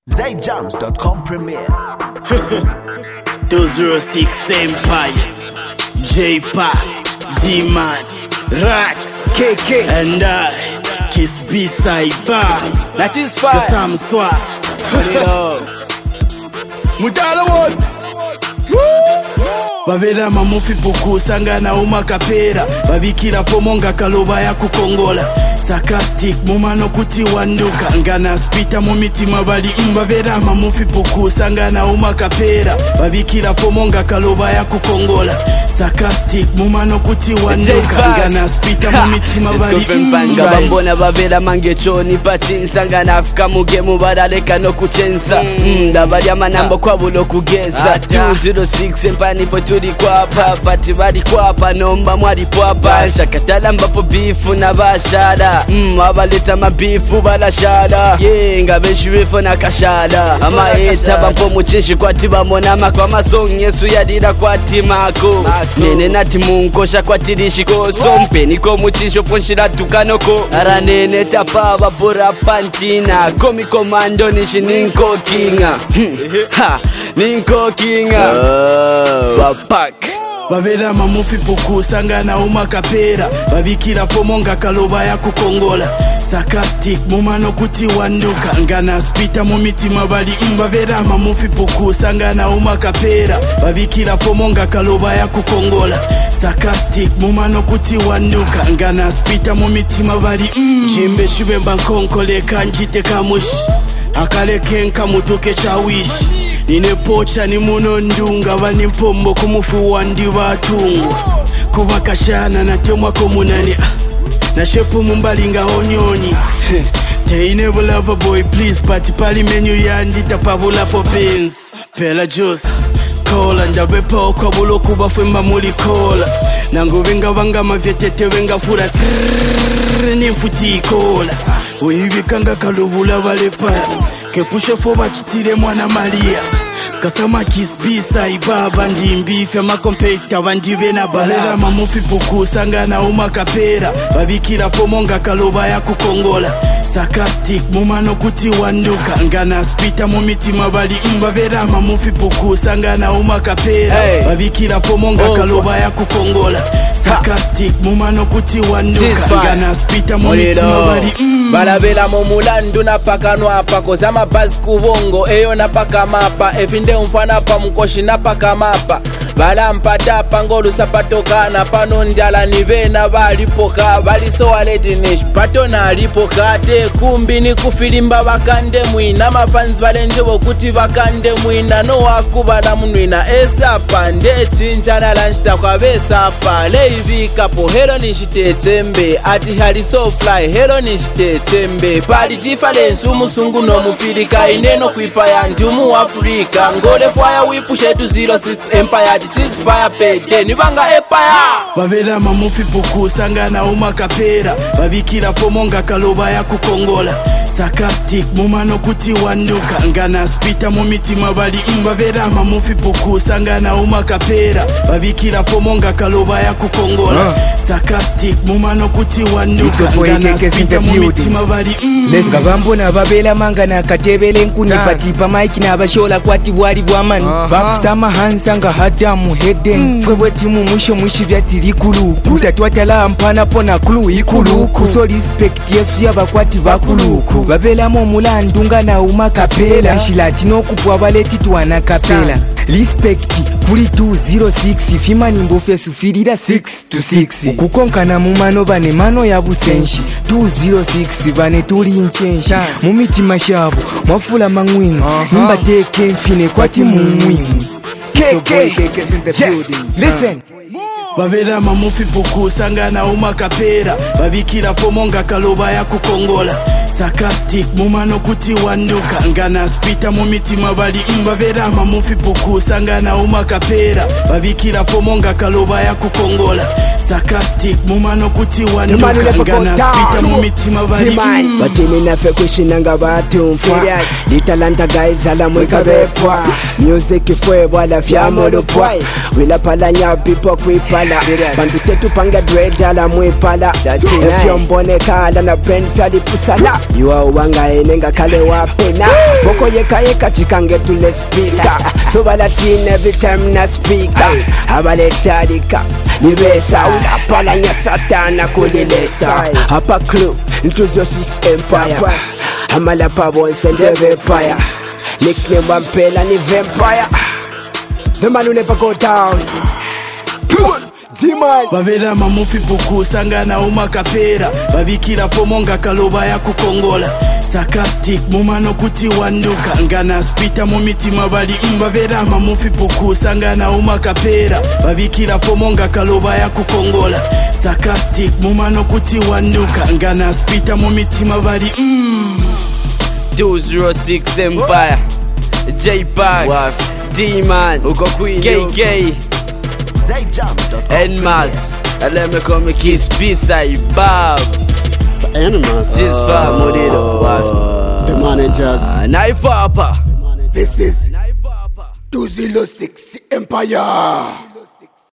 ZayJams.com premiere. 206 Empire, J-Pac, D-Man, Rax, KK, and I, Kiss B-Side Bar. that is fine. Sam Swag. Mutala one. Bavera mamufi puku sangana umakapera babikira pomonga kaloba ya kukongola sarcastic mumano kuti wanduka ngana spita mu mitima bali mbavera mamufi puku sangana umakapera babikira pomonga kaloba ya kukongola sarcastic mumano kuti wanduka ngana spita mu mitima bali bambona bavera mangechoni pachinsa ngana afika mugemu baraleka no kuchensa ndabali amanambo kwabulo kugeza 206 empani for turi kwapa pati bari kwapa nomba mwari kwapa shakatala mbapo bifu na bashara abaleta mabifu barashara yenga beshiwefo na kashara amaeta bampo muchinshi kwati bamona makwa masong Yesu yadira kwati mako nene nati munkosha kwati rishikoso mpeni ko muchinsho ponshira tukanoko aranene tapa babura pantina komi komando nishi ninko kinga ninko kinga Bapak bavera mamufi puku sangana umakapera babikira pomonga kaloba ya kukongola sarcastic mumano kuti wanduka ngana spita mu mitima bali bavera mamufi puku sangana umakapera babikira pomonga kaloba ya kukongola sarcastic mumano kuti wanduka ngana spita mu mitima bali jimbe shube bankonkole kanjite kamushi akale kenka mutuke chawishi nine pocha ni muno ndunga bani mpombo kumufu wandi batungwa kuba kashana na temwa komunani na shepu mumbalinga onyonyi teine bulava boy please pati pali menu yandi tapabula popins pela juice kola ndabe poko bulo kuba fwemba muli kola nangu venga vanga mavyetete venga fura ni mfuti kola uyibikanga kalubula balepa kepushe foba chitire mwana Maria kasama Kiss B-Side baba ndimbife makompeta bandive na balera mamufi puku sangana umakapera babikira pomonga kaloba ya kukongola sarcastic mumano kuti wanduka ngana spita mu mitima bali bavera mamufi puku sangana umakapera babikira pomonga kaloba ya kukongola sarcastic mumano kuti wanduka ngana spita mu mitima bali balabela mu mulandu na pakanwa pako zama basi kubongo eyo na paka mapa efinde umfana pa mkoshi na paka mapa bala mpata pangolu sapatokana pano njala nivena balipoka baliso waletinish patona alipoka te kumbi ni kufilimba bakande mwina mafanzi balenjebo kuti bakande mwina no wakubala munwina esapa nde chinchana lanchita kwa besapa leivika po hero nishitetembe ati haliso fly hero nishitetembe pali difference umusungu no mufirika ineno kuipa ya ndumu Afrika ngole fire wipushe 206 Empire cheese fire pede nibanga empire bavera mamufi puku sangana umakapera babikira pomonga kaloba ya kukongola sarcastic mumano kuti wanduka ngana spita mu mitima bali bavera mamufi puku sangana umakapera babikira pomonga kaloba ya kukongola sarcastic mumano kuti wanduka ngana spita mu mitima bali lenga bambona babela mangana katebele nkuni patipa mike na bashola kwati bwali bwamani bakusama hansanga hadamu heden fwebwe timu mwisho mwishi vyatiri kulu kutatwatala mpana pona kulu ikuluku so respect yesu yabakwati bakuluku babela mo mulandunga na umakapela shilati no kupwa baleti twana kapela respect kuli 206 fimani mbofe sufirira 6 to 6 kukonkana mumano bane mano ya busenshi 206 bane tuli nchenshi mumitima shabo mafula mangwingi nimba teke mfine kwati mumwingi KK, yes, listen bavera mamufi puku sangana umakapera babikira pomonga kaloba ya kukongola sarcastic mumano kuti wanduka ngana spita mu mitima bali bavera mamufi puku sangana umakapera babikira pomonga kaloba ya kukongola sarcastic mumano kuti wanduka ngana spita mu mitima bali batini nafe kushinanga batumfa litalanta guys ala mweka bepwa music fwe bwala fyamolo pwa wila pala nya people kwipala bantu tetu panga dread ala mwipala efyo mbone kala na brand fyali pusala yuwa uwanga enenga kale wapena boko yeka chikange tule speaker so bala teen every time na speaker abale talika nibesa ulapala nya satana kulilesa hapa clue into your empire amala pabo sende vampire nickname wampela ni vampire the man who never go down bavera mamufi puku sangana umakapera babikira pomonga kaloba ya kukongola sarcastic mumano kuti wanduka ngana spita mu mitima bali bavera mamufi puku sangana umakapera babikira pomonga kaloba ya kukongola sarcastic mumano kuti wanduka ngana spita mu mitima bali 206 Empire J-Pack D-Man Uko Queen KK Nmas Aleme come kiss B-side Bob Animals Just for Murilo the managers Knife Upper This is 206 Empire.